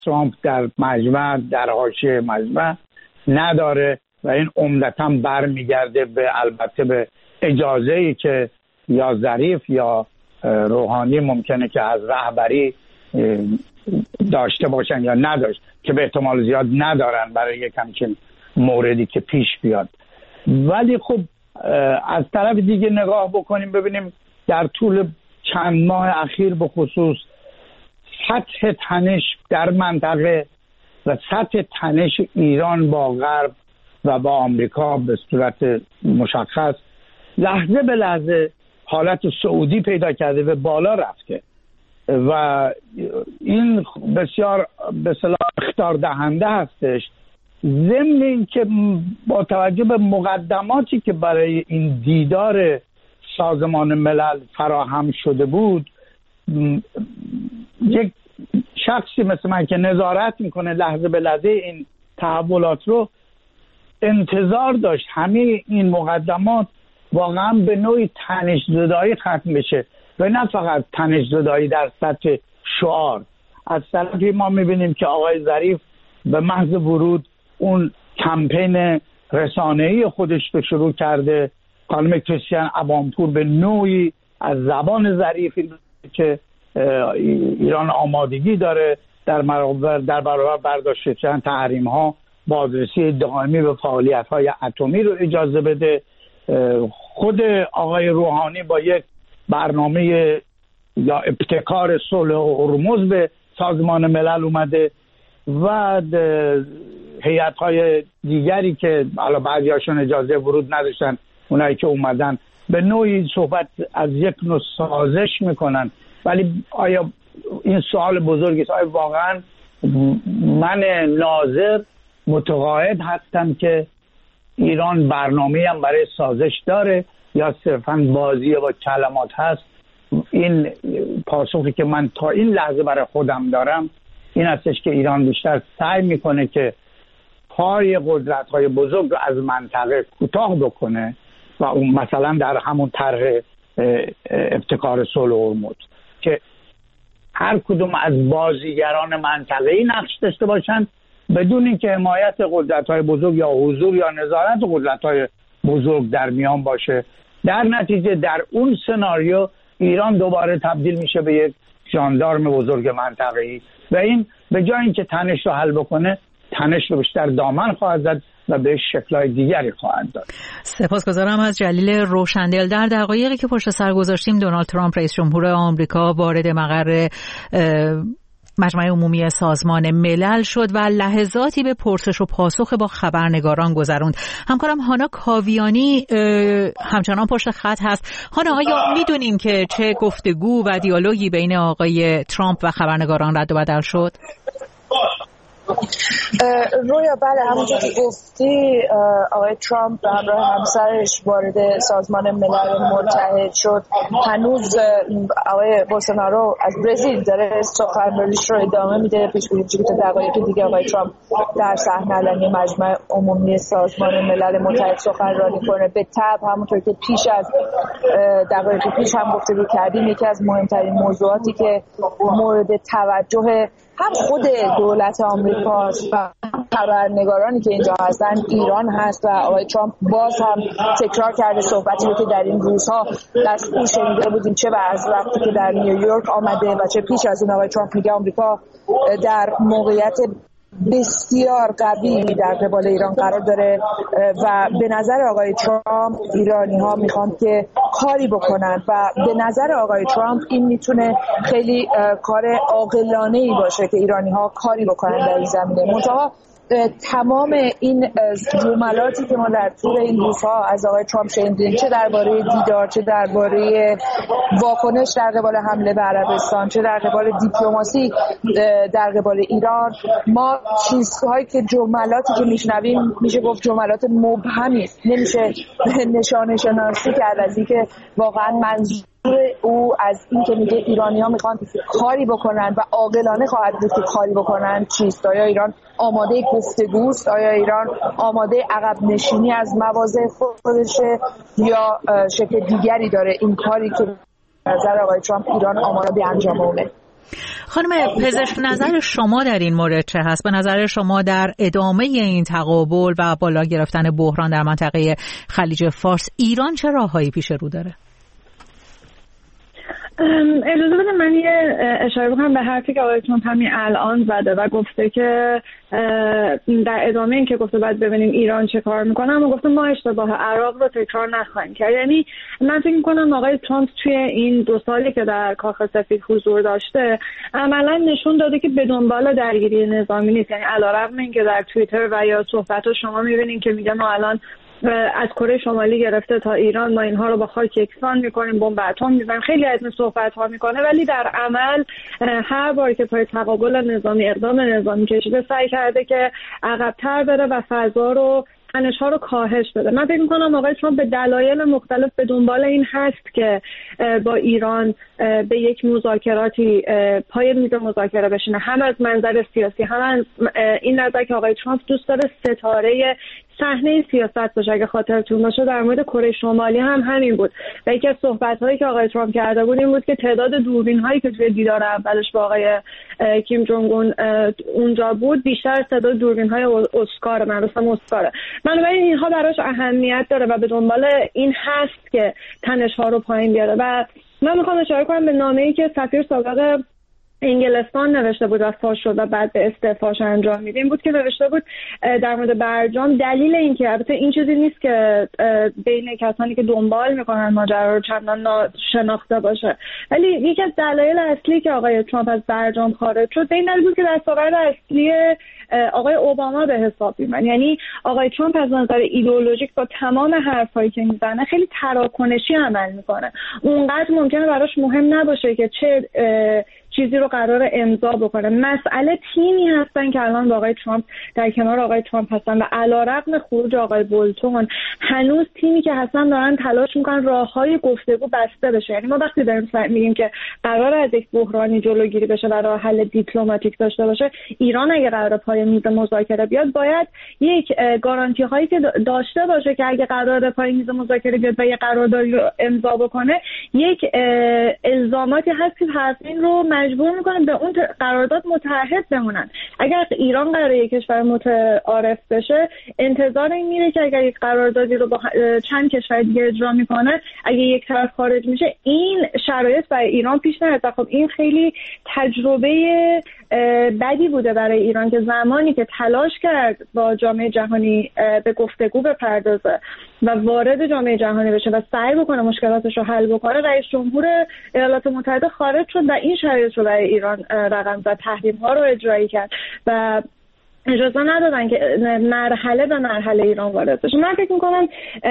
ترامپ در مجمع، در حاشیه مجمع نداره و این عمدتاً برمیگرده البته به اجازه‌ای که یا ظریف یا روحانی ممکنه که از رهبری داشته باشن یا نداشت، که به احتمال زیاد ندارن برای یک همچین موردی که پیش بیاد. ولی خب از طرف دیگه نگاه بکنیم ببینیم در طول چند ماه اخیر به خصوص سطح تنش در منطقه و سطح تنش ایران با غرب و با آمریکا به صورت مشخص لحظه به لحظه حالت سعودی پیدا کرده و بالا رفته و این بسیار به اصطلاح اخطار دهنده هستش. ضمن این که با توجه به مقدماتی که برای این دیدار سازمان ملل فراهم شده بود، یک شخصی مثل من که نظارت میکنه لحظه به لحظه این تحولات رو، انتظار داشت همه این مقدمات واقعا به نوعی تنش زدایی ختم بشه و نه فقط تنش زدایی در سطح شعار. از طرفی ما میبینیم که آقای ظریف به محض ورود اون کمپین رسانه‌ای خودش رو شروع کرده. خانم کریستین ابانپور به نوعی از زبان ظریف که ایران آمادگی داره در برابر برداشتن تحریم‌ها، بازرسی دائمی به فعالیت‌های اتمی رو اجازه بده. خود آقای روحانی با یک برنامه یا ابتکار صلح هرمز به سازمان ملل اومده و هیئت‌های دیگری که حالا بعضی‌هاشون اجازه ورود نداشتن، اونایی که اومدن به نوعی صحبت از یک نوع سازش میکنن. ولی آیا این سوال بزرگی است، آیا واقعا من ناظر متقاعد هستم که ایران برنامه‌ای هم برای سازش داره یا صرفاً بازی با کلمات هست؟ این پاسخی که من تا این لحظه برای خودم دارم این هستش که ایران بیشتر سعی میکنه که پای قدرت‌های بزرگ رو از منطقه کوتاه بکنه و اون مثلا در همون طرح ابتکار صلح هرمز که هر کدوم از بازیگران منطقه‌ای نقش داشته باشن بدون اینکه حمایت قدرت‌های بزرگ یا حضور یا نظارت قدرت‌های بزرگ در میان باشه. در نتیجه در اون سناریو ایران دوباره تبدیل میشه به یک ژاندارم بزرگ منطقه‌ای و این به جای اینکه تنش رو حل بکنه، تنش رو بیشتر دامن خواهد زد و به شکل‌های دیگری خواهد داد. سپاسگزارم از جلیل روشندل. در دقایقی که پشت سر گذاشتیم دونالد ترامپ رئیس جمهور آمریکا وارد مقر مجمع عمومی سازمان ملل شد و لحظاتی به پرسش و پاسخ با خبرنگاران گذروند. همکارم هانا کاویانی همچنان پشت خط هست. هانا، آیا میدونیم که چه گفتگو و دیالوگی بین آقای ترامپ و خبرنگاران رد و بدل شد؟ رویا بله، همونجور که گفتی آقای ترامپ به همراه همسرش وارد سازمان ملل متحد شد. هنوز آقای بولسونارو از برزیل داره سخنرانیش رو ادامه میده. پیش‌بینی میشه که تا دقایق دیگه آقای ترامپ در صحنه علنی مجمع عمومی سازمان ملل متحد سخنرانی کنه. به تبع همونطور که پیش از دقایق پیش هم گفتگو کردیم، یکی از مهمترین موضوعاتی که مورد توجه هم خود دولت آمریکاست و خبرنگارانی که اینجا هستن ایران هست و آقای ترامپ باز هم تکرار کرده صحبتی رو که در این روزها از او شنیده بودیم، چه از وقتی که در نیویورک آمده و چه پیش از اون. آقای ترامپ میگه آمریکا در موقعیت بسیار قوی در قبال ایران قرار داره و به نظر آقای ترامپ ایرانی ها میخوان که کاری بکنن و به نظر آقای ترامپ این میتونه خیلی کار عاقلانه‌ای باشه که ایرانی ها کاری بکنن در این زمینه. منتها تمام این جملاتی که ما در طول این روزها از آقای ترامپ شنیدیم، چه درباره دیدار، چه درباره واکنش در قبال حمله به عربستان، چه در قبال دیپلماسی در قبال ایران، ما چیزهایی که جملاتی که میشنویم میشه گفت جملات مبهمی است. نمیشه نشانه شناسی کرد از اینکه واقعا منظور او از این که میگه ایرانی‌ها میخوان کاری بکنن و عاقلانه خواهد بود که کاری بکنن چیست؟ آیا ایران آماده گفتگوست؟ آیا ایران آماده عقب نشینی از مواضع خودشه یا شکل دیگری داره این کاری که نظر آقای ترامپ ایران آماده انجام بده؟ خانم پزشک، نظر شما در این مورد چه هست؟ به نظر شما در ادامه این تقابل و بالا گرفتن بحران در منطقه خلیج فارس ایران چه راههایی پیش رو داره؟ اجازه بده من یه اشاره بکنم به حرفی که آقای ترامپ همین الان زده و گفته که در ادامه این که گفته باید ببینیم ایران چه کار میکنه، اما گفته ما اشتباه عراق رو تکرار نخواهیم کرد. یعنی من فکر میکنم آقای ترامپ توی این 2 سالی که در کاخ سفید حضور داشته عملا نشون داده که به دنبال درگیری نظامی نیست. یعنی علیرغم اینکه در توییتر و یا صحبت‌ها شما میبینین که میگه ما الان از کره شمالی گرفته تا ایران ما اینها رو با خاک یکسان میکنیم، بمب اتم میزنیم، خیلی از این صحبت ها میکنه، ولی در عمل هر بار که پای تقابل نظامی اقدام نظامی کشیده سعی کرده که عقب‌تر بره و فضا رو تنش‌ها رو کاهش بده. من فکر می‌کنم آقای ترامپ به دلایل مختلف به دنبال این هست که با ایران به یک مذاکراتی پای میز مذاکره بشینه، هم از منظر سیاسی هم از این نظر که آقای ترامپ دوست داره ستاره صحنه سیاست باشه. اگه خاطرتون باشه در مورد کره شمالی هم همین بود و یکی از صحبت‌هایی که آقای ترامپ کرده بود این بود که تعداد دوربین‌هایی که توی دیدار اولش با آقای کیم جونگ اون اونجا بود بیشتر از تعداد دوربین‌های اسکار، مراسم اسکار. بنابراین اینها براش اهمیت داره و به دنبال این هست که تنش‌ها رو پایین بیاره. و من میخوام اشاره کنم به نامه‌ای که سفیر سابق انگلستان نوشته بود و فاش شد و بعد به استعفاش انجام میدیم بود که نوشته بود در مورد برجام دلیل این که البته این چیزی نیست که بین کسانی که دنبال میکنن ماجرا رو چندان شناخته باشه، ولی یکی از دلایل اصلی که آقای ترامپ از برجام خارج شد به این دلیل بود که دستاورد اصلی آقای اوباما به حساب میاد. یعنی آقای ترامپ از نظر ایدئولوژیک با تمام حرفایی که میزنه خیلی تراکنشی عمل میکنه. اونقدر ممکنه براش مهم نباشه که چه چیزی رو قرار امضا بکنه. مسئله تیمی هستن که الان با آقای ترامپ در کنار آقای ترامپ هستن و علیرغم خروج آقای بولتون هنوز تیمی که هستن دارن تلاش میکنن راههای گفتگو بسته بشه. یعنی ما وقتی داریم میگیم که قرار از یک بحرانی جلوگیری بشه و راه حل دیپلماتیک داشته باشه، ایران اگه قرار پای میز مذاکره بیاد باید یک گارانتی هایی که داشته باشه که اگه قرار پای میز مذاکره بیاد و یک قراردادی رو امضا بکنه، یک الزاماتی هست که طرفین رو مجبور میکنه به اون قرارداد متعهد بمونن. اگر ایران قراره یک کشور متعارف بشه، انتظار این میره که اگر یک قراردادی رو با چند کشور دیگه اجرا میکنه، اگه یک طرف خارج میشه این شرایط برای ایران پیش نیاد. خب این خیلی تجربه بدی بوده برای ایران که زمانی که تلاش کرد با جامعه جهانی به گفتگو بپردازه و وارد جامعه جهانی بشه و سعی بکنه مشکلاتش رو حل بکنه، رئیس جمهور ایالات متحده خارج شد و این شرایط رو برای ایران رقم زد، تحریم ها رو اجرایی کرد و اجازه ندادن که مرحله به مرحله ایران وارد بشه. من فکر می‌کنم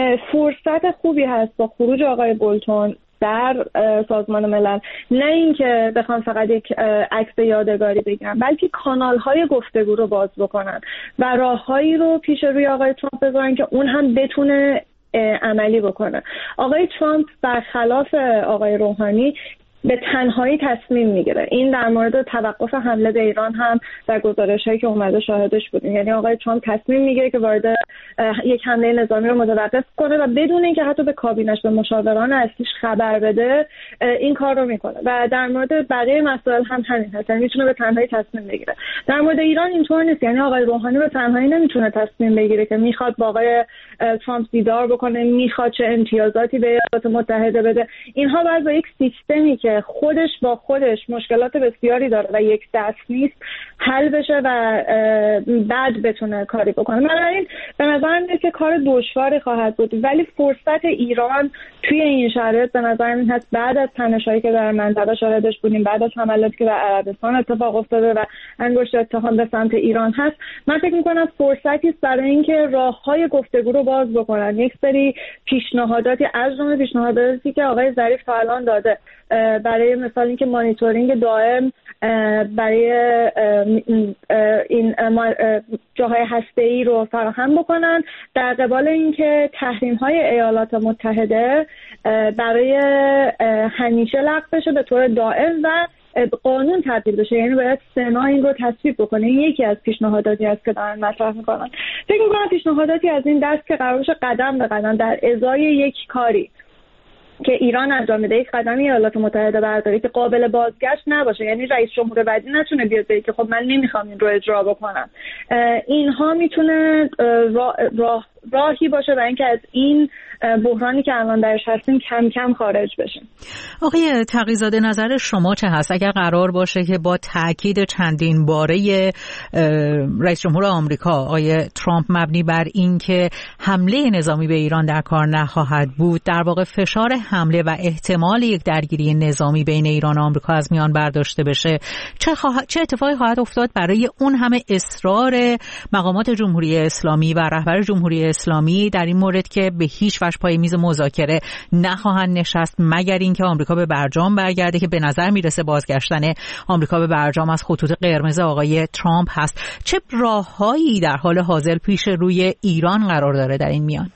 فرصت خوبی هست با خروج آقای بولتون در سازمان ملل، نه اینکه بخوام فقط یک عکس یادگاری بگیرن، بلکه کانال‌های گفتگو رو باز بکنن و راههایی رو پیش روی آقای ترامپ بذارن که اون هم بتونه عملی بکنه. آقای ترامپ برخلاف آقای روحانی به تنهایی تصمیم میگیره. این در مورد توقف حمله به ایران هم در گزارش‌هایی که اومده شاهدش بودیم. یعنی آقای ترامپ تصمیم میگیره که وارد یک حمله نظامی رو متوقف کنه و بدون اینکه حتی به کابینش به مشاوران اصلیش خبر بده این کار رو میکنه و در مورد بقیه مسائل هم همین هست. یعنی میتونه به تنهایی تصمیم بگیره. در مورد ایران اینطور نیست. یعنی آقای روحانی به تنهایی نمیتونه تصمیم بگیره که میخواد با آقای ترامپ دیدار بکنه، میخواد چه امتیازاتی به ایالات متحده بده. اینها باید با یک سیستمی که خودش با خودش مشکلات بسیاری داره و یک دست نیست حل بشه و بعد بتونه کاری بکنه. بنابراین به نظر میاد که کار دشواری خواهد بود، ولی فرصت ایران توی این شرایط به نظر میاد هست بعد از تنش‌هایی که در منطقه شاهدش بودیم، بعد از حملاتی که در عربستان اتفاق افتاده و انگشت اتهام به سمت ایران هست، من فکر می‌کنم فرصتی است برای اینکه راه‌های گفتگو رو باز بکنن. یک سری پیشنهاداتی از جمله پیشنهاداتی که آقای ظریف تا الان داده، برای مثال اینکه مانیتورینگ دائم برای این جاهای هسته‌ای رو فراهم بکنن، در قبال اینکه تحریم‌های ایالات متحده برای همیشه لغو بشه به طور دائم و قانون تبدیل بشه. یعنی باید سنا این رو تصویب بکنه. این یکی از پیشنهاداتی است که دارن مطرح میکنن. فکر میکنم پیشنهاداتی از این دست که قرار باشه قدم به قدم در ازای یک کاری که ایران انجام میده یک قدمی ایالات متحده برداره که قابل بازگشت نباشه، یعنی رئیس جمهور بعدی نتونه بیاد بگه که خب من نمیخوام این رو اجرا بکنم. اینها میتونه راهی باشه برای اینکه از این بحرانی که الان درش هستیم کم کم خارج بشیم. آقای تقی‌زاده، نظر شما چه هست اگر قرار باشه که با تاکید چندین باره رئیس جمهور آمریکا آقای ترامپ مبنی بر اینکه حمله نظامی به ایران در کار نخواهد بود، در واقع فشار حمله و احتمال یک درگیری نظامی بین ایران و آمریکا از میان برداشته بشه، چه اتفاقی خواهد افتاد برای اون همه اصرار مقامات جمهوری اسلامی و رهبر جمهوری اسلامی در این مورد که به هیچ وجه پای میز مذاکره نخواهند نشست مگر اینکه آمریکا به برجام برگرده، که به نظر میرسه بازگشتن آمریکا به برجام از خطوط قرمز آقای ترامپ هست. چه راههایی در حال حاضر پیش روی ایران قرار داره در این میان؟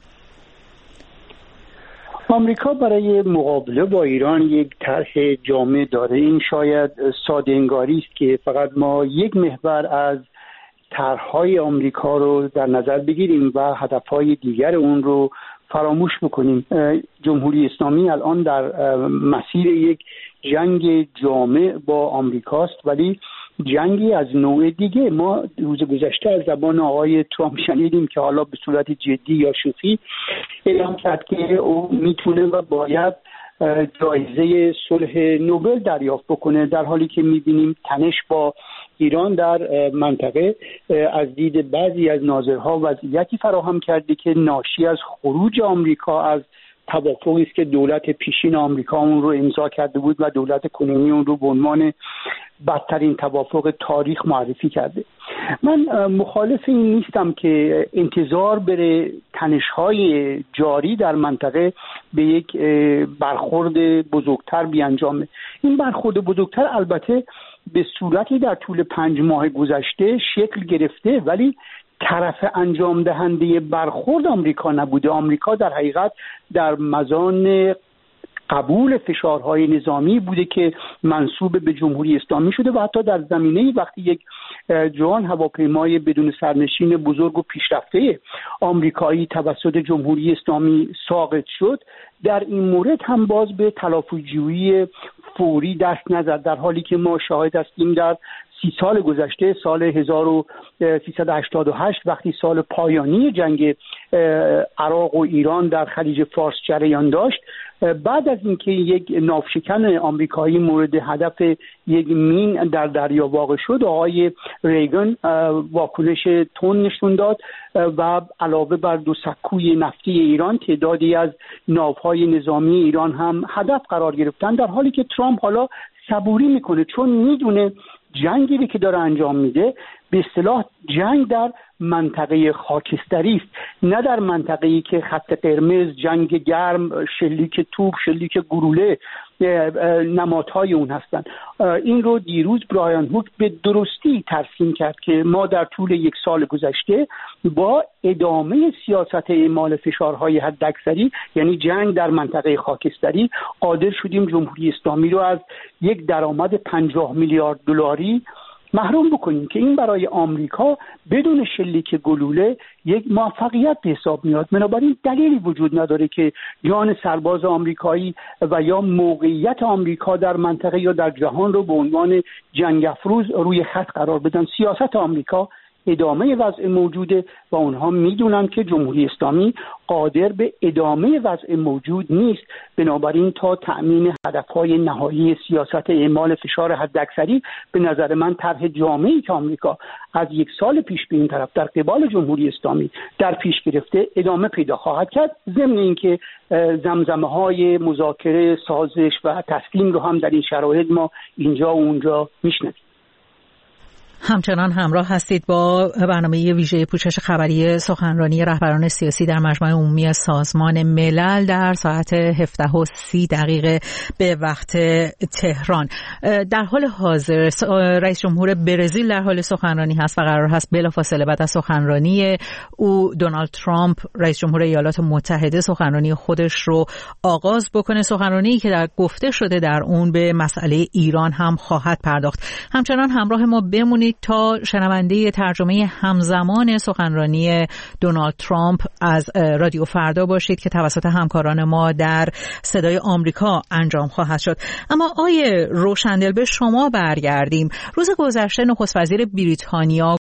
آمریکا برای مقابله با ایران یک طرح جامع داره. این شاید ساده انگاری است که فقط ما یک محور از طرح‌های آمریکا رو در نظر بگیریم و هدف‌های دیگر اون رو فراموش بکنیم. جمهوری اسلامی الان در مسیر یک جنگ جامع با آمریکاست، ولی جنگی از نوع دیگه. ما روز گذشته از زبان آقای ترامپ شنیدیم که حالا به صورت جدی یا شوخی اعلام کرد که او میتونه و باید جایزه صلح نوبل دریافت بکنه، در حالی که میبینیم تنش با ایران در منطقه از دید بعضی از ناظرها وضعیتی فراهم کرده که ناشی از خروج آمریکا از توافقی است که دولت پیشین آمریکا اون رو امضا کرده بود و دولت کنونی اون رو به عنوان بدترین توافق تاریخ معرفی کرده. من مخالف این نیستم که انتظار بره تنش‌های جاری در منطقه به یک برخورد بزرگتر بیانجامه. این برخورد بزرگتر البته به صورتی در طول 5 ماه گذشته شکل گرفته، ولی طرف انجام دهنده برخورد آمریکا نبوده. آمریکا در حقیقت در مزان قبول فشارهای نظامی بوده که منسوب به جمهوری اسلامی شده و حتی در زمینه وقتی یک جوان هواپیمای بدون سرنشین بزرگ و پیشرفته آمریکایی توسط جمهوری اسلامی ساقط شد، در این مورد هم باز به تلافی‌جویی فوری دست نزد، در حالی که ما شاهد هستیم در 30 سال گذشته، سال 1388 وقتی سال پایانی جنگ عراق و ایران در خلیج فارس جریان داشت، بعد از اینکه یک ناوشکن آمریکایی مورد هدف یک مین در دریا واقع شد، آقای ریگن واکنش تند نشون داد و علاوه بر 2 سکوی نفتی ایران تعدادی از ناوهای نظامی ایران هم هدف قرار گرفتن، در حالی که ترامپ حالا صبوری میکنه چون میدونه جنگی که داره انجام میده به اصطلاح جنگ در منطقه خاکستری است، نه در منطقه‌ای که خط قرمز، جنگ گرم، شلیک توپ، شلیک گلوله نمادهای اون هستند. این رو دیروز برایان هوک به درستی ترسیم کرد که ما در طول 1 سال گذشته با ادامه سیاست اعمال فشارهای حداکثری، یعنی جنگ در منطقه خاکستری، قادر شدیم جمهوری اسلامی رو از یک درآمد 50 میلیارد دلاری محروم بکنیم که این برای آمریکا بدون شلیک گلوله یک موفقیت به حساب میاد. بنابراین دلیلی وجود نداره که جان سرباز آمریکایی و یا موقعیت آمریکا در منطقه یا در جهان رو به عنوان جنگ افروز روی خط قرار بدن. سیاست آمریکا ادامه وضع موجوده و اونها میدونن که جمهوری اسلامی قادر به ادامه وضع موجود نیست. بنابراین تا تأمین هدفهای نهایی سیاست اعمال فشار حداکثری، به نظر من طرح جامعی که آمریکا از 1 سال پیش به این طرف در قبال جمهوری اسلامی در پیش گرفته ادامه پیدا خواهد کرد، ضمن اینکه زمزمه‌های مذاکره، سازش و تسلیم رو هم در این شرایط ما اینجا و اونجا میشنویم. همچنان همراه هستید با برنامه ویژه پوشش خبری سخنرانی رهبران سیاسی در مجمع عمومی سازمان ملل در ساعت 17:30 به وقت تهران. در حال حاضر رئیس جمهور برزیل در حال سخنرانی هست و قرار هست بلافاصله بعد از سخنرانی او دونالد ترامپ رئیس جمهور ایالات متحده سخنرانی خودش رو آغاز بکنه، سخنرانی که در گفته شده در اون به مسئله ایران هم خواهد پرداخت. همچنان همراه ما بمونید بفرمایید تا شنونده ترجمه همزمان سخنرانی دونالد ترامپ از رادیو فردا باشید که توسط همکاران ما در صدای آمریکا انجام خواهد شد. اما آقای روشندل به شما برگردیم. روز گذشته نخست وزیر بریتانیا